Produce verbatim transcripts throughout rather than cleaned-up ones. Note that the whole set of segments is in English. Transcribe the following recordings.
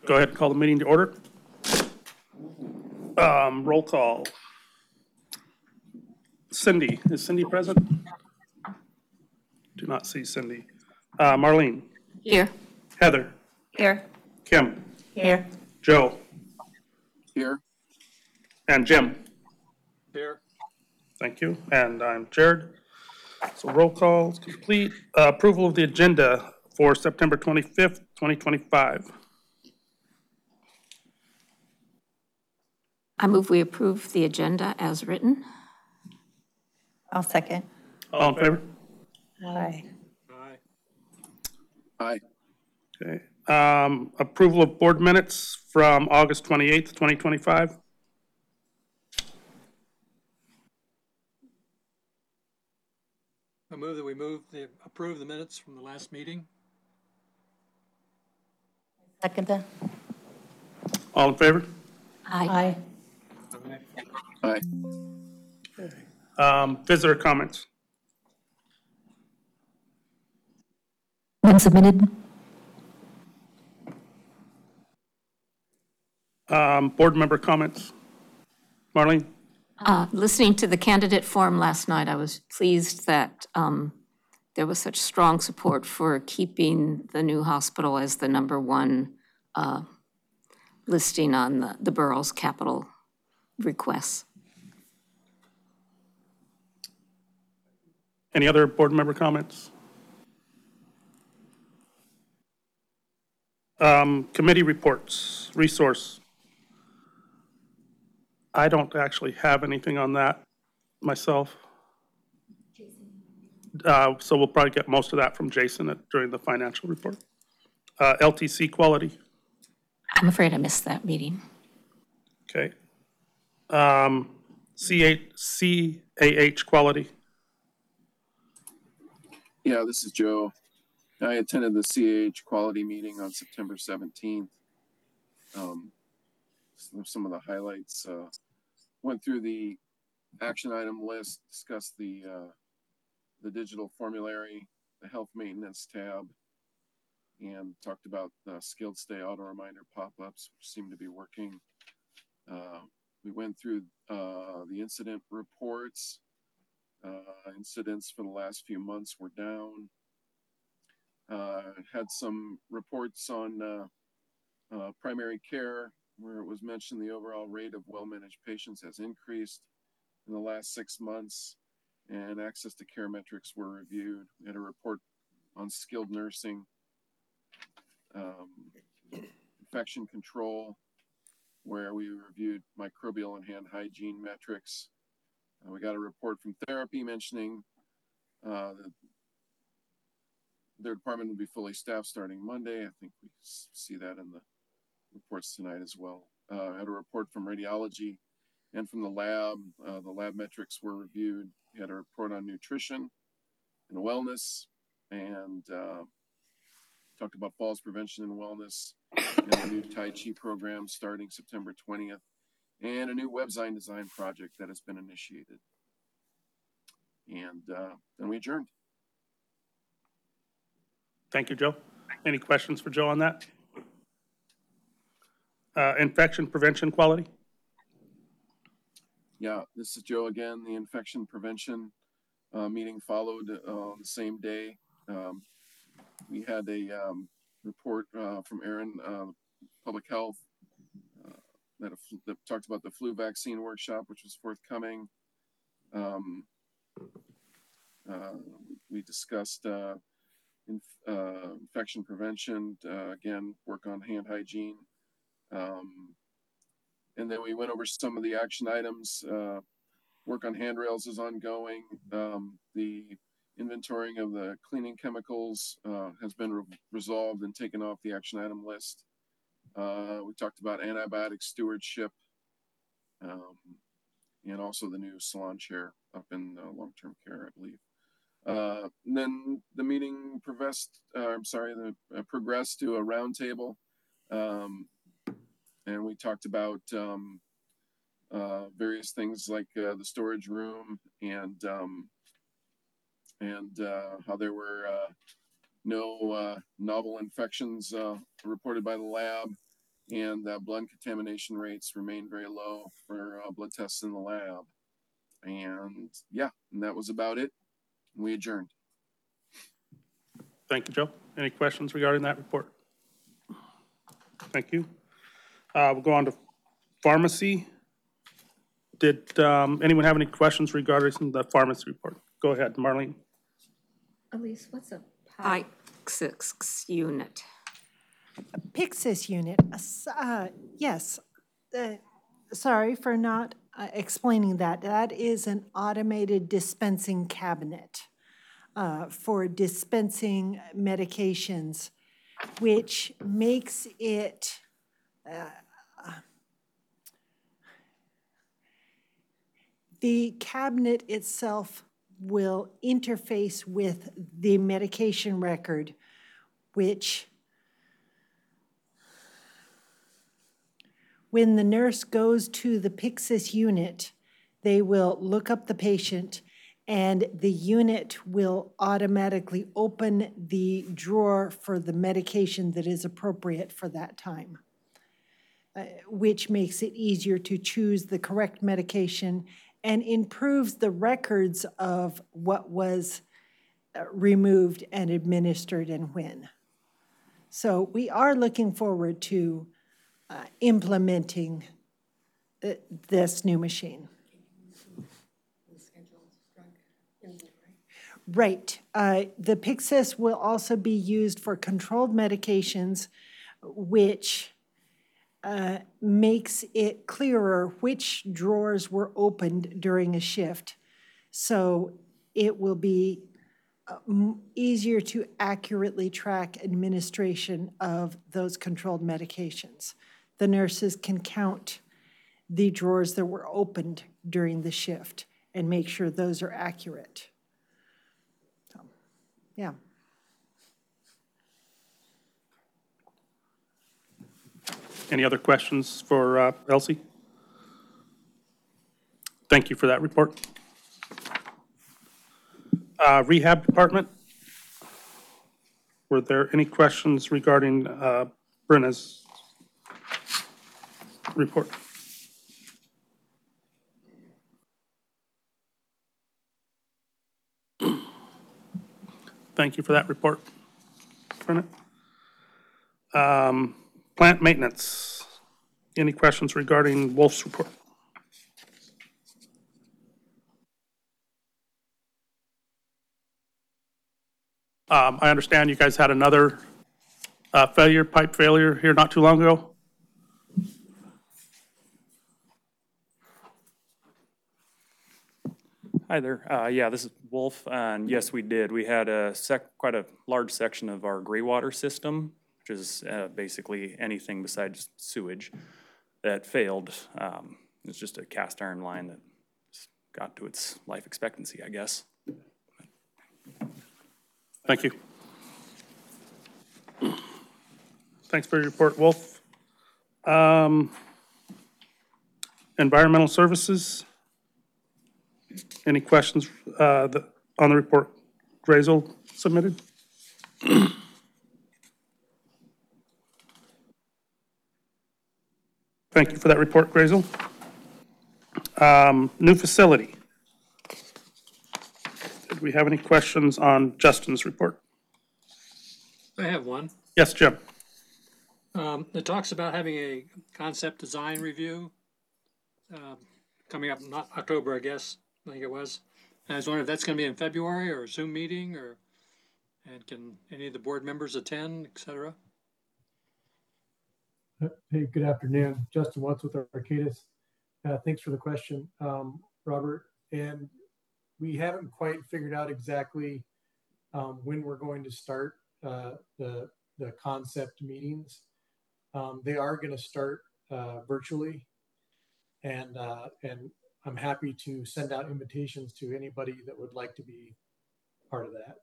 Go ahead and call the meeting to order. Um, roll call. Cindy, is Cindy present? Do not see Cindy. Uh, Marlene. Here. Heather. Here. Kim. Here. Joe. Here. And Jim. Here. Thank you. And I'm Jared. So roll call is complete. Uh, approval of the agenda for September twenty-fifth, twenty twenty-five. I move we approve the agenda as written. I'll second. All in favor? Aye. Aye. Aye. Okay. Um, approval of board minutes from August twenty-eighth, twenty twenty-five. I move that we move the, approve the minutes from the last meeting. Second that? All in favor? Aye. Aye. Aye. Um, visitor comments. When submitted? Um, board member comments. Marlene? Uh, listening to the candidate forum last night, I was pleased that um, there was such strong support for keeping the new hospital as the number one uh, listing on the, the borough's capital requests. Any other board member comments? Um, committee reports, resource. I don't actually have anything on that myself. Uh, so we'll probably get most of that from Jason at, during the financial report. Uh, L T C quality. I'm afraid I missed that meeting. Okay. Um, C A H quality. Yeah, this is Joe. I attended the C A H quality meeting on September seventeenth. Um, some, some of the highlights, uh, went through the action item list, discussed the, uh, the digital formulary, the health maintenance tab, and talked about the skilled stay auto reminder pop-ups, which seem to be working. Uh, we went through uh, the incident reports. Uh, incidents for the last few months were down. Uh, had some reports on uh, uh, primary care, where it was mentioned the overall rate of well-managed patients has increased in the last six months, and access to care metrics were reviewed. We had a report on skilled nursing, um, infection control, where we reviewed microbial and hand hygiene metrics. Uh, we got a report from therapy mentioning uh, that their department will be fully staffed starting Monday. I think we see that in the reports tonight as well. Uh, I had a report from radiology and from the lab. Uh, the lab metrics were reviewed. We had a report on nutrition and wellness, and uh, talked about falls prevention and wellness, and a new Tai Chi program starting September twentieth, and a new website design project that has been initiated. And uh, then we adjourned. Thank you, Joe. Any questions for Joe on that? Uh, infection prevention quality? Yeah, this is Joe again. The infection prevention uh, meeting followed uh, on the same day. Um, we had a um, report uh, from Aaron, uh, Public Health, uh, that, a, that talked about the flu vaccine workshop, which was forthcoming. Um, uh, we discussed uh, inf uh, infection prevention, uh, again, work on hand hygiene. Um, and then we went over some of the action items. Uh, work on handrails is ongoing. Um, the inventorying of the cleaning chemicals uh, has been re resolved and taken off the action item list. Uh, we talked about antibiotic stewardship, um, and also the new salon chair up in uh, long-term care, I believe. Uh, and then the meeting progressed, uh, I'm sorry, the, uh, progressed to a roundtable. Um, and we talked about um, uh, various things like uh, the storage room, and um, and uh, how there were uh, no uh, novel infections uh, reported by the lab, and that blood contamination rates remain very low for uh, blood tests in the lab. And yeah, and that was about it. We adjourned. Thank you, Joe. Any questions regarding that report? Thank you. Uh, We'll go on to pharmacy. Did um, anyone have any questions regarding the pharmacy report? Go ahead, Marlene. Elise, what's a Pyxis unit? Pyxis unit, uh, s- uh, yes. Uh, Sorry for not uh, explaining that. That is an automated dispensing cabinet uh, for dispensing medications, which makes it uh, the cabinet itself will interface with the medication record, which when the nurse goes to the Pyxis unit, they will look up the patient and the unit will automatically open the drawer for the medication that is appropriate for that time, uh, which makes it easier to choose the correct medication and improves the records of what was uh, removed and administered and when. So we are looking forward to uh, implementing uh, this new machine. Right. Uh, The Pyxis will also be used for controlled medications, which uh, makes it clearer which drawers were opened during a shift. So it will be uh, m- easier to accurately track administration of those controlled medications. The nurses can count the drawers that were opened during the shift and make sure those are accurate. So, yeah. Any other questions for uh, Elsie? Thank you for that report. Uh, Rehab department. Were there any questions regarding uh, Brenna's report? Thank you for that report, Brenna. Um, Plant maintenance. Any questions regarding Wolf's report? Um, I understand you guys had another uh, failure, pipe failure here not too long ago. Hi there. Uh, yeah, this is Wolf, and yes, we did. We had a sec, quite a large section of our gray water system, which is uh, basically anything besides sewage, that failed. Um, it's just a cast iron line that got to its life expectancy, I guess. Thank you. Thanks for your report, Wolf. Um, environmental services. Any questions uh, the, on the report Grazel submitted? Thank you for that report, Grazel. Um, new facility. Did we have any questions on Justin's report? I have one. Yes, Jim. Um, it talks about having a concept design review, um, coming up in October, I guess, I think it was. And I was wondering if that's gonna be in February or a Zoom meeting, or, and can any of the board members attend, et cetera? Hey, good afternoon. Justin Watts with Arcadis. Uh, thanks for the question, um, Robert. And we haven't quite figured out exactly um, when we're going to start uh, the, the concept meetings. Um, they are going to start uh, virtually. And, uh, and I'm happy to send out invitations to anybody that would like to be part of that.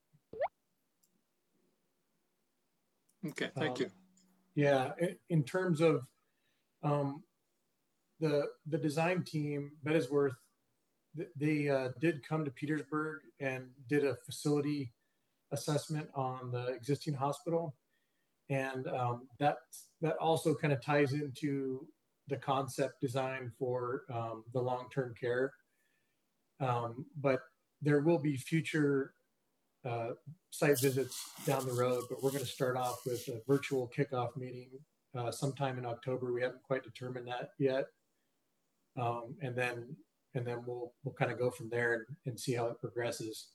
Okay, thank Um, you. Yeah, i- in terms of um, the the design team, Bettisworth, th- they uh, did come to Petersburg and did a facility assessment on the existing hospital, And um, that, that also kind of ties into the concept design for um, the long-term care. Um, but there will be future uh, site visits down the road, but we're going to start off with a virtual kickoff meeting uh, sometime in October. We haven't quite determined that yet. Um, and then and then we'll we'll kind of go from there and, and see how it progresses.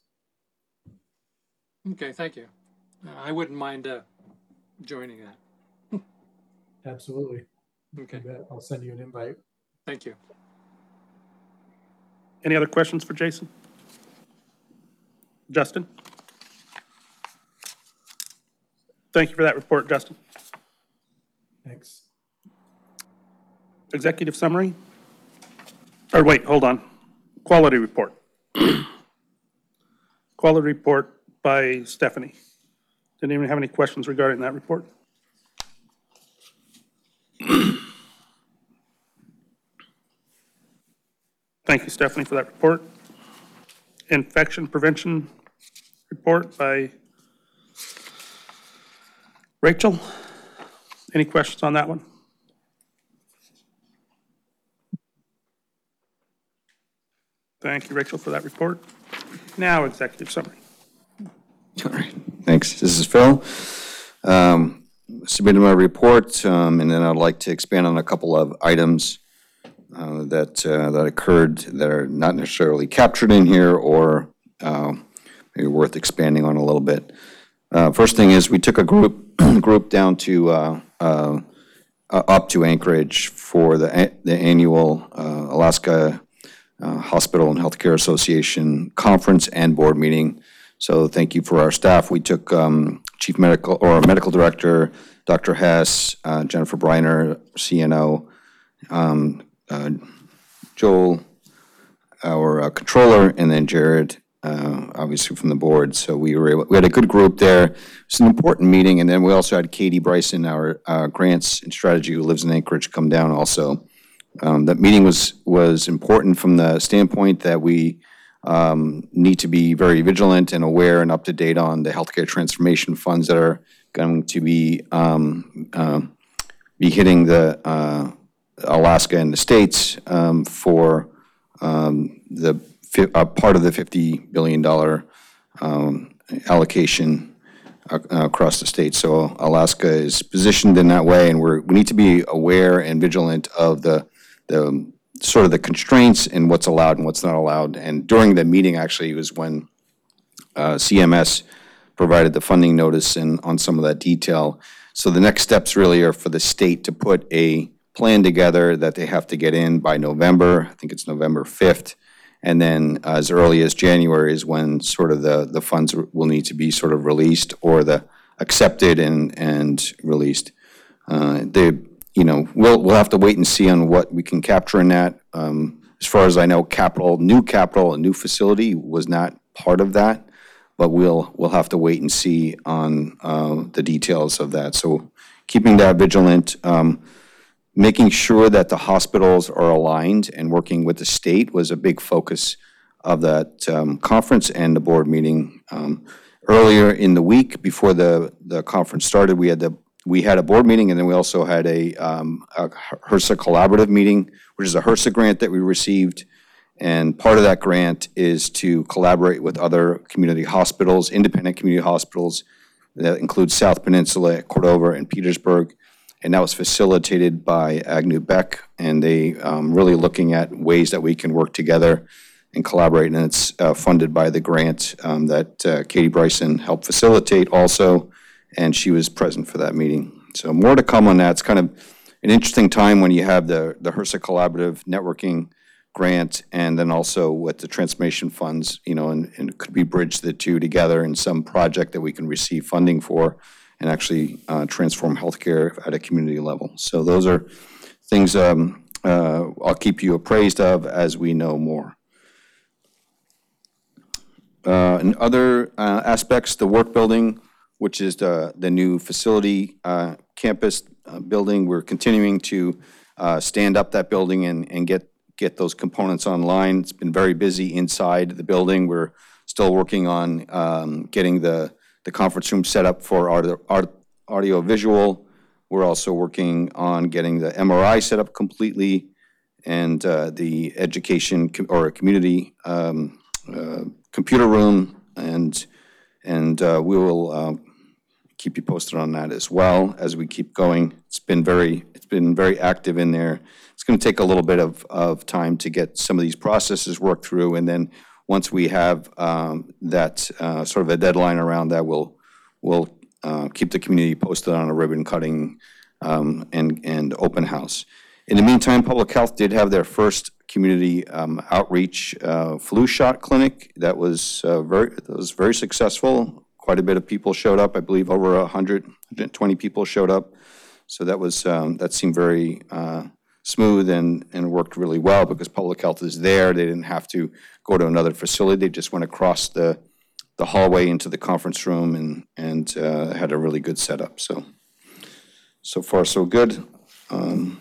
Okay, thank you. Uh, I wouldn't mind uh, joining that. Absolutely. Okay, I'll send you an invite. thank you. Any other questions for Jason? Justin? Thank you for that report, Justin. Thanks. Executive summary? Or wait, hold on. Quality report. Quality report by Stephanie. Did anyone have any questions regarding that report? Thank you, Stephanie, for that report. Infection prevention report by Rachel. Any questions on that one? Thank you, Rachel, for that report. Now, executive summary. All right, thanks. This is Phil. Um, submitted my report, um, and then I'd like to expand on a couple of items uh, that uh, that occurred that are not necessarily captured in here, or uh, maybe worth expanding on a little bit. Uh, first thing is we took a group group down to uh, uh, up to Anchorage for the the annual uh, Alaska uh, Hospital and Healthcare Association conference and board meeting. So thank you for our staff. We took um, Chief Medical or Medical Director, Doctor Hess, uh, Jennifer Briner, C N O, um, uh, Joel, our uh, controller, and then Jared, uh, obviously from the board. So we were able, we had a good group there. It's an important meeting, and then we also had Katie Bryson, our uh, grants and strategy, who lives in Anchorage, come down also. Um, that meeting was was important from the standpoint that we um, need to be very vigilant and aware and up to date on the healthcare transformation funds that are going to be um, uh, be hitting the uh, Alaska and the states um, for um, the uh, part of the fifty billion dollars um, allocation uh, across the state. So Alaska is positioned in that way, and we're, we need to be aware and vigilant of the the sort of the constraints and what's allowed and what's not allowed. And during the meeting, actually, was when uh, C M S provided the funding notice and on some of that detail. So the next steps really are for the state to put a plan together that they have to get in by November. I think it's November fifth. And then as early as January is when sort of the, the funds will need to be sort of released or the accepted and, and released. Uh, they, you know, we'll, we'll have to wait and see on what we can capture in that. Um, as far as I know, capital, new capital, a new facility was not part of that, but we'll, we'll have to wait and see on uh, the details of that. So keeping that vigilant, um, making sure that the hospitals are aligned and working with the state was a big focus of that um, conference and the board meeting. Um, earlier in the week before the, the conference started, we had the we had a board meeting, and then we also had a, um, a HRSA collaborative meeting, which is a HRSA grant that we received. And part of that grant is to collaborate with other community hospitals, independent community hospitals, that includes South Peninsula, Cordova, and Petersburg. And that was facilitated by Agnew Beck, and they um, really looking at ways that we can work together and collaborate. And it's uh, funded by the grant um, that uh, Katie Bryson helped facilitate also, and she was present for that meeting. So more to come on that. It's kind of an interesting time when you have the, the HRSA collaborative networking grant, and then also with the transformation funds, you know, and, and could we bridge the two together in some project that we can receive funding for and actually uh, transform healthcare at a community level. So those are things um, uh, I'll keep you appraised of as we know more. Uh, in other uh, aspects, the work building, which is the, the new facility uh, campus uh, building, we're continuing to uh, stand up that building and, and get, get those components online. It's been very busy inside the building. We're still working on um, getting the the conference room set up for our, our audio visual. We're also working on getting the M R I set up completely and uh, the education com- or community um, uh, computer room, and and uh, we will uh, keep you posted on that as well as we keep going. It's been very it's been very active in there. It's going to take a little bit of, of time to get some of these processes worked through, and then once we have um, that uh, sort of a deadline around that, we'll we'll uh, keep the community posted on a ribbon cutting um, and and open house. In the meantime, Public Health did have their first community um, outreach uh, flu shot clinic. That was uh, very that was very successful. Quite a bit of people showed up. I believe over one hundred, one hundred twenty people showed up. So that was um, that seemed very uh, smooth and and worked really well because Public Health is there. They didn't have to go to another facility. They just went across the the hallway into the conference room and and uh, had a really good setup. So so far so good. Um,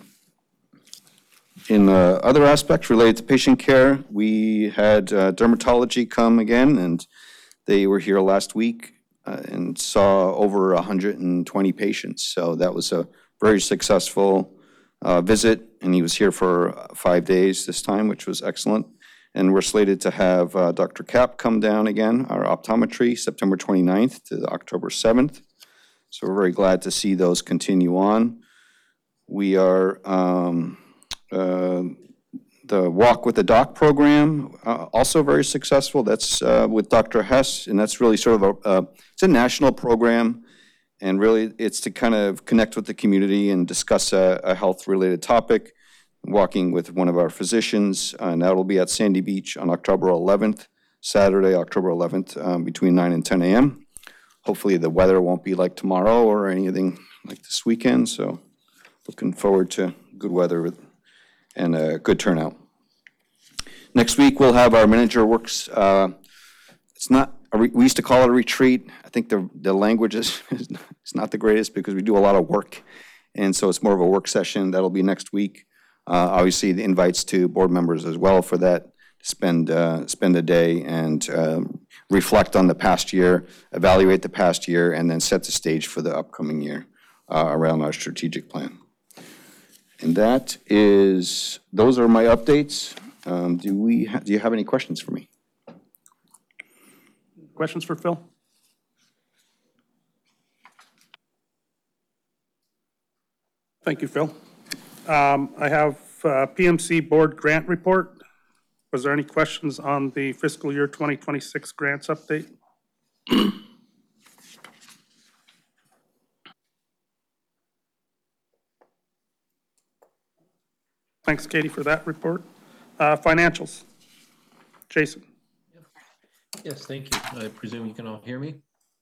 In uh, other aspects related to patient care, we had uh, dermatology come again, and they were here last week uh, and saw over one hundred twenty patients. So that was a very successful uh, visit, and he was here for five days this time, which was excellent. And we're slated to have uh, Doctor Cap come down again, our optometry, September twenty-ninth to October seventh. So we're very glad to see those continue on. We are... Um, Uh, the Walk with the Doc program, uh, also very successful. That's uh, with Doctor Hess, and that's really sort of a, uh, it's a national program, and really it's to kind of connect with the community and discuss a, a health-related topic, walking with one of our physicians, uh, and that will be at Sandy Beach on October eleventh, Saturday, October eleventh, um, between nine and ten a.m. Hopefully the weather won't be like tomorrow or anything like this weekend, so looking forward to good weather with and a good turnout. Next week, we'll have our manager works, uh, it's not, a re- we used to call it a retreat. I think the the language is, is not the greatest because we do a lot of work, and so it's more of a work session. That'll be next week. Uh, obviously, the invites to board members as well for that, spend, uh, spend a day and uh, reflect on the past year, evaluate the past year, and then set the stage for the upcoming year uh, around our strategic plan. And that is, those are my updates. Um, do we, ha- do you have any questions for me? Questions for Phil? Thank you, Phil. Um, I have uh, P M C Board Grant Report. Was there any questions on the fiscal year twenty twenty-six grants update? Thanks, Katie, for that report. Uh, Financials. Jason. Yes, thank you. I presume you can all hear me?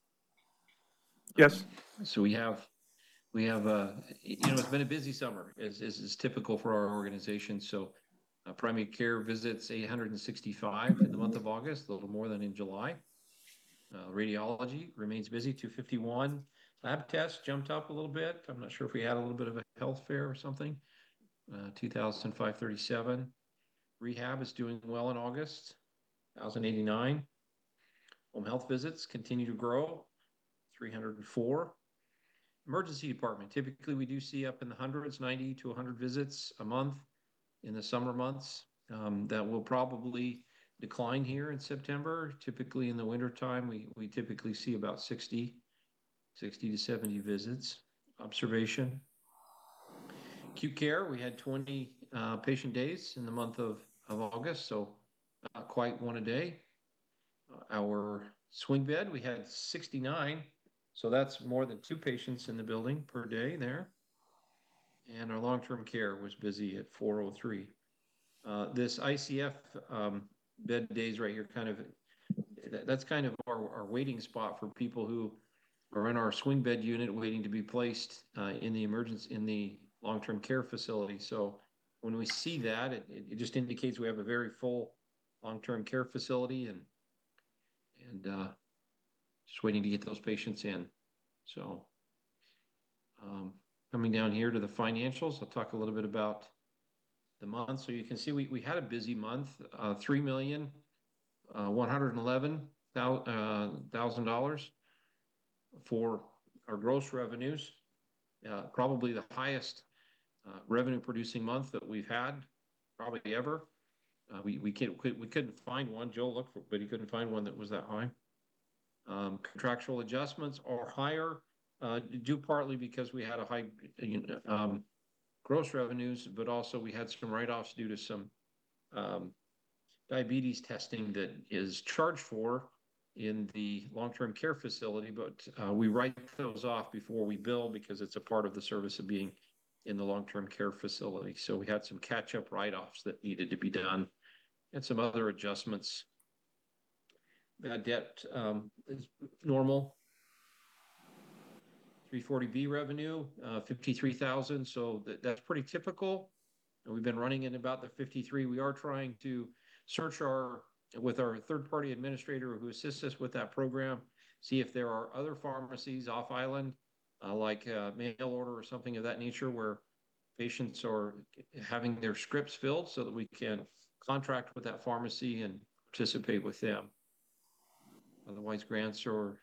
Yes. So we have, we have, uh, you know, it's been a busy summer, as is, is typical for our organization. So uh, primary care visits, eight hundred sixty-five in the month of August, a little more than in July. Uh, radiology remains busy, two fifty-one. Lab tests jumped up a little bit. I'm not sure if we had a little bit of a health fair or something. Uh, two thousand five hundred thirty-seven. Rehab is doing well in August, one thousand eighty-nine. Home health visits continue to grow, three hundred four. Emergency department, typically we do see up in the hundreds, ninety to one hundred visits a month in the summer months. Um, that will probably decline here in September. Typically in the winter time, we, we typically see about sixty, sixty to seventy visits. Observation. Acute care, we had twenty uh, patient days in the month of, of August, so not quite one a day. Uh, our swing bed, we had sixty-nine, so that's more than two patients in the building per day there. And our long-term care was busy at four oh three. Uh, this I C F um, bed days right here, kind of, that, that's kind of our, our waiting spot for people who are in our swing bed unit waiting to be placed uh, in the emergency, in the long-term care facility. So when we see that, it, it just indicates we have a very full long-term care facility and and uh, just waiting to get those patients in. So um, coming down here to the financials, I'll talk a little bit about the month. So you can see we, we had a busy month, uh, three million one hundred eleven thousand dollars for our gross revenues, uh, probably the highest uh, revenue producing month that we've had, probably ever. Uh, we we can't we couldn't find one. Joe looked for, but he couldn't find one that was that high. Um, contractual adjustments are higher, uh, due partly because we had a high um, gross revenues, but also we had some write-offs due to some um, diabetes testing that is charged for in the long-term care facility, but uh, we write those off before we bill because it's a part of the service of being in the long-term care facility. So we had some catch-up write-offs that needed to be done and some other adjustments. Bad debt um, is normal. three forty B revenue, uh, fifty-three thousand. So that, that's pretty typical. And we've been running in about the fifty-three. We are trying to search our, with our third-party administrator who assists us with that program, see if there are other pharmacies off island, uh, like uh, mail order or something of that nature, where patients are having their scripts filled so that we can contract with that pharmacy and participate with them. Otherwise, grants are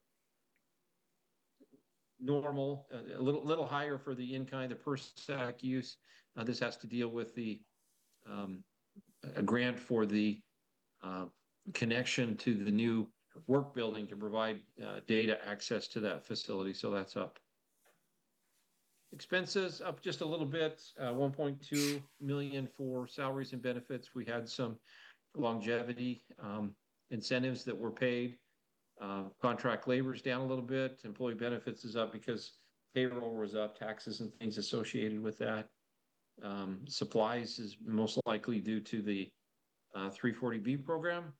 normal, uh, a little little higher for the in-kind, the per S A C use. Uh, this has to deal with the um, a grant for the uh, connection to the new work building to provide uh, data access to that facility. So that's up. Expenses up just a little bit, uh, one point two million for salaries and benefits. We had some longevity um, incentives that were paid. Uh, contract labor is down a little bit. Employee benefits is up because payroll was up, taxes and things associated with that. Um, supplies is most likely due to the uh, three forty B program.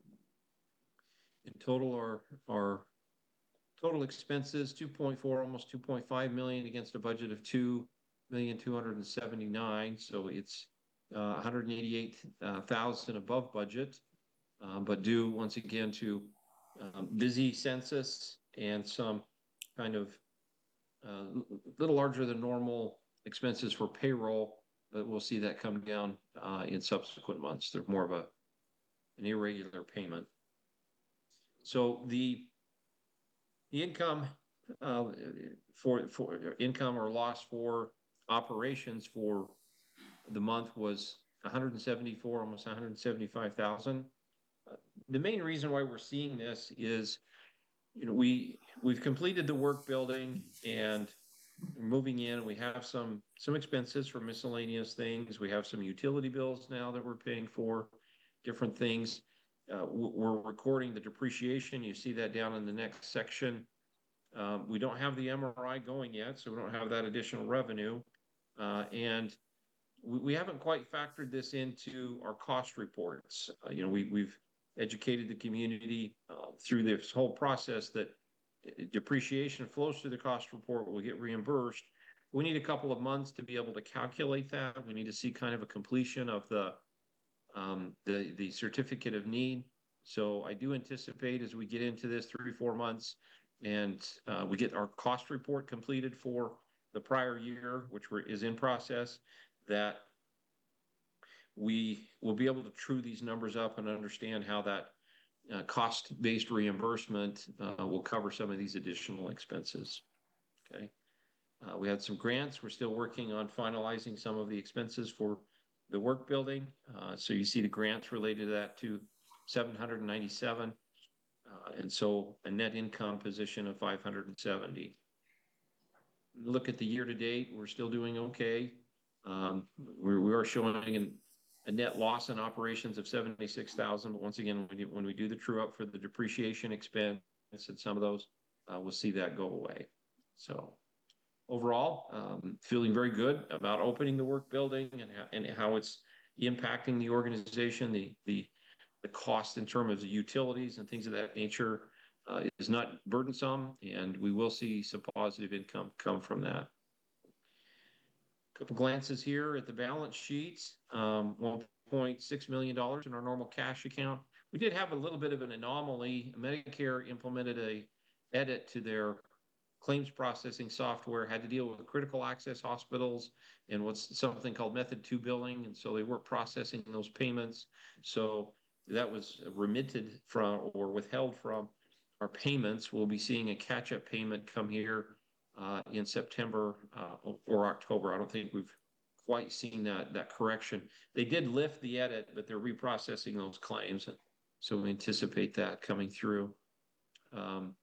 In total, our, our total expenses, two point four, almost two point five million against a budget of two million two hundred seventy-nine. So it's uh, one hundred eighty-eight thousand above budget, uh, but due once again to um, busy census and some kind of uh, little larger than normal expenses for payroll, but we'll see that come down uh, in subsequent months. They're more of a an irregular payment. So the the income uh, for for income or loss for operations for the month was one hundred seventy-four, almost one hundred seventy-five thousand. Uh, the main reason why we're seeing this is, you know, we we've completed the work building and moving in. We have some some expenses for miscellaneous things. We have some utility bills now that we're paying for, different things. Uh, we're recording the depreciation. You see that down in the next section. Um, we don't have the M R I going yet, so we don't have that additional revenue. Uh, and we, we haven't quite factored this into our cost reports. Uh, you know, we, we've educated the community uh, through this whole process that depreciation flows through the cost report, will get reimbursed. We need a couple of months to be able to calculate that. We need to see kind of a completion of the um, the, the certificate of need. So I do anticipate as we get into this three, four months and uh, we get our cost report completed for the prior year, which we're, is in process, that we will be able to true these numbers up and understand how that uh, cost-based reimbursement uh, will cover some of these additional expenses. Okay. Uh, we had some grants. We're still working on finalizing some of the expenses for the work building. Uh, so you see the grants related to that to seven hundred ninety-seven. Uh, and so a net income position of five hundred seventy. Look at the year to date, we're still doing okay. Um, we're, we are showing an, a net loss in operations of seventy-six thousand. But once again, when, you, when we do the true up for the depreciation expense and some of those, uh, we'll see that go away. So overall, um, feeling very good about opening the work building and, and how it's impacting the organization. The, the, the cost in terms of the utilities and things of that nature uh, is not burdensome, and we will see some positive income come from that. A couple glances here at the balance sheets, um, one point six million dollars in our normal cash account. We did have a little bit of an anomaly. Medicare implemented a edit to their claims processing software, had to deal with critical access hospitals and what's something called method two billing. And so they weren't processing those payments. So that was remitted from or withheld from our payments. We'll be seeing a catch-up payment come here uh, in September uh, or October. I don't think we've quite seen that, that correction. They did lift the edit, but they're reprocessing those claims. So we anticipate that coming through. Um,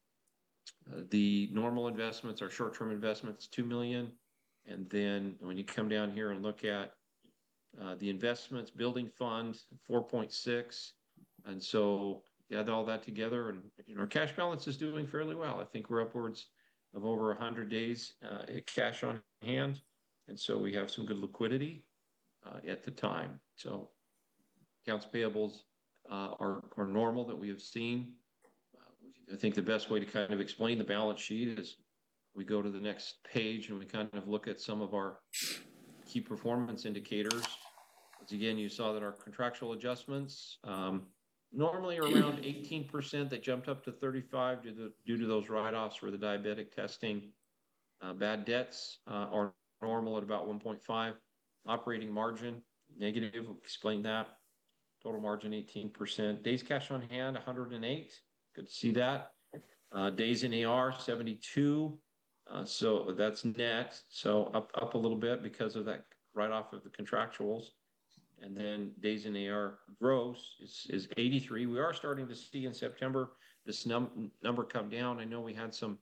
uh, the normal investments are short-term investments, two million dollars. And then when you come down here and look at uh, the investments, building fund, four point six. And so you add all that together, and you know, our cash balance is doing fairly well. I think we're upwards of over one hundred days uh, cash on hand. And so we have some good liquidity uh, at the time. So accounts payables uh, are, are normal that we have seen. Uh, I think the best way to kind of explain the balance sheet is we go to the next page and we kind of look at some of our key performance indicators. As again, you saw that our contractual adjustments um, normally are around eighteen percent. They jumped up to thirty-five due to, due to those write-offs for the diabetic testing. Uh, bad debts uh, are normal at about one point five. Operating margin, negative, we'll explain that. Total margin, eighteen percent. Days cash on hand, one hundred eight. Good to see that. Uh, days in A R, seventy-two. Uh, so that's net. So up, up a little bit because of that write-off of the contractuals. And then days in A R gross is, is eighty-three. We are starting to see in September this num number come down. I know we had some,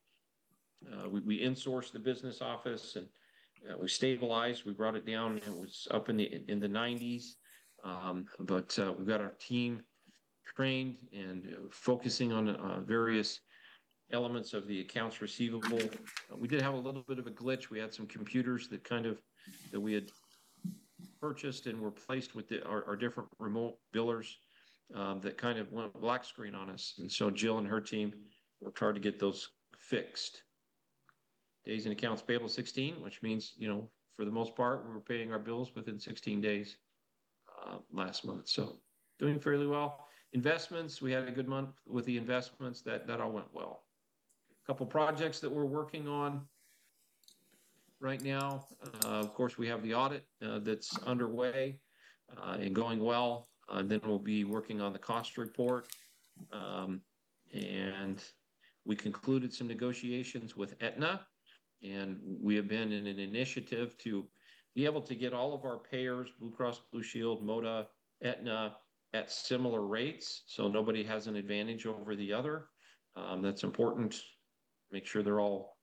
uh, we, we insourced the business office and uh, we stabilized. We brought it down. It was up in the in the nineties. Um, but uh, we've got our team trained and uh, focusing on uh, various elements of the accounts receivable. Uh, we did have a little bit of a glitch. We had some computers that kind of, that we had purchased and were placed with the, our, our different remote billers um, that kind of went black screen on us. And so Jill and her team worked hard to get those fixed. Days in accounts payable sixteen, which means, you know, for the most part, we were paying our bills within sixteen days uh, last month. So doing fairly well. Investments, we had a good month with the investments. That, that all went well. A couple projects that we're working on right now. Uh, of course, we have the audit uh, that's underway uh, and going well. Uh, then we'll be working on the cost report. Um, and we concluded some negotiations with Aetna, and we have been in an initiative to be able to get all of our payers, Blue Cross Blue Shield, MODA, Aetna, at similar rates, so nobody has an advantage over the other. Um, that's important. Make sure they're all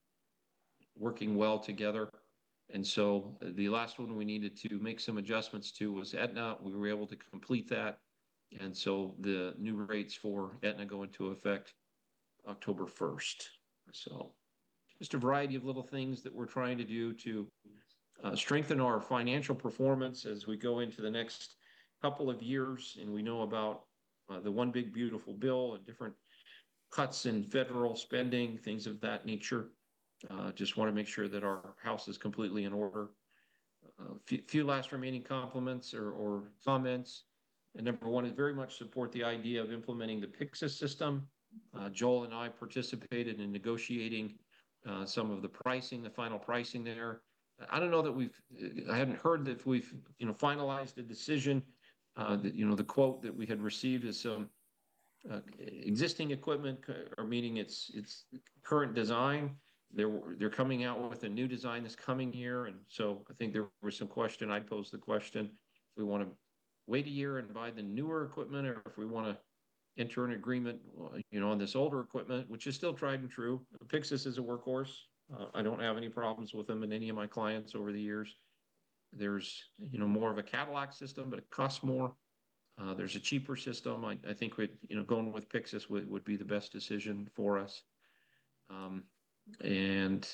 working well together. And so the last one we needed to make some adjustments to was Aetna. We were able to complete that. And so the new rates for Aetna go into effect October first. So just a variety of little things that we're trying to do to uh, strengthen our financial performance as we go into the next couple of years. And we know about uh, the one big beautiful bill and different cuts in federal spending, things of that nature. Uh, just want to make sure that our house is completely in order. A uh, few, few last remaining compliments or, or comments. And number one is very much support the idea of implementing the Pyxis system. Uh, Joel and I participated in negotiating uh, some of the pricing, the final pricing there. I don't know that we've, I hadn't heard that we've, you know, finalized a decision. Uh, that, you know, the quote that we had received is some uh, existing equipment, or meaning it's it's current design. They're they're coming out with a new design this coming year, and so I think there was some question. I posed the question: if we want to wait a year and buy the newer equipment, or if we want to enter an agreement, you know, on this older equipment, which is still tried and true. Pyxis is a workhorse. Uh, I don't have any problems with them in any of my clients over the years. There's, you know, more of a Cadillac system, but it costs more. Uh, there's a cheaper system. I, I think, we, you know, going with Pyxis would, would be the best decision for us. Um, and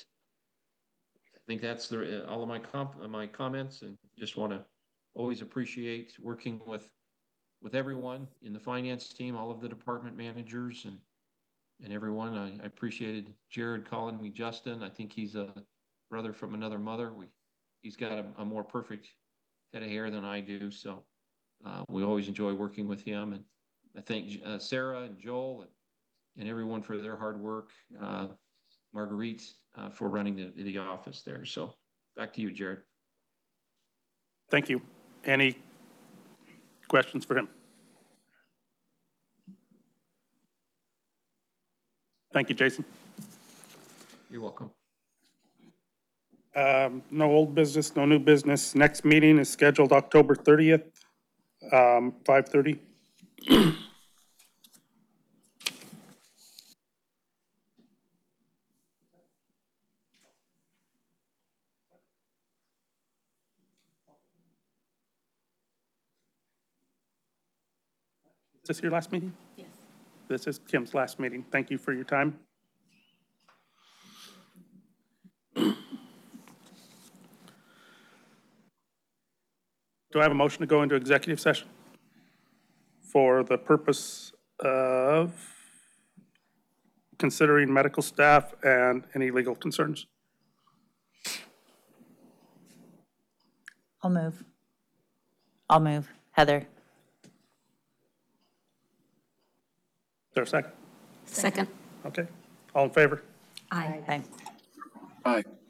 I think that's the, all of my comp, my comments, and just want to always appreciate working with with everyone in the finance team, all of the department managers and and everyone. I, I appreciated Jared calling me Justin. I think he's a brother from another mother. We he's got a, a more perfect head of hair than I do, so uh, we always enjoy working with him. And I thank uh, Sarah and Joel and, and everyone for their hard work. Uh, Marguerite uh, for running the, the office there. So back to you, Jared. Thank you. Any questions for him? Thank you, Jason. You're welcome. Um, no old business, no new business. Next meeting is scheduled October thirtieth, um, five thirty. Is this your last meeting? Yes. This is Kim's last meeting. Thank you for your time. Do I have a motion to go into executive session for the purpose of considering medical staff and any legal concerns? I'll move. I'll move. Heather. Is there a second? Second. Okay. All in favor? Aye. Aye. Aye.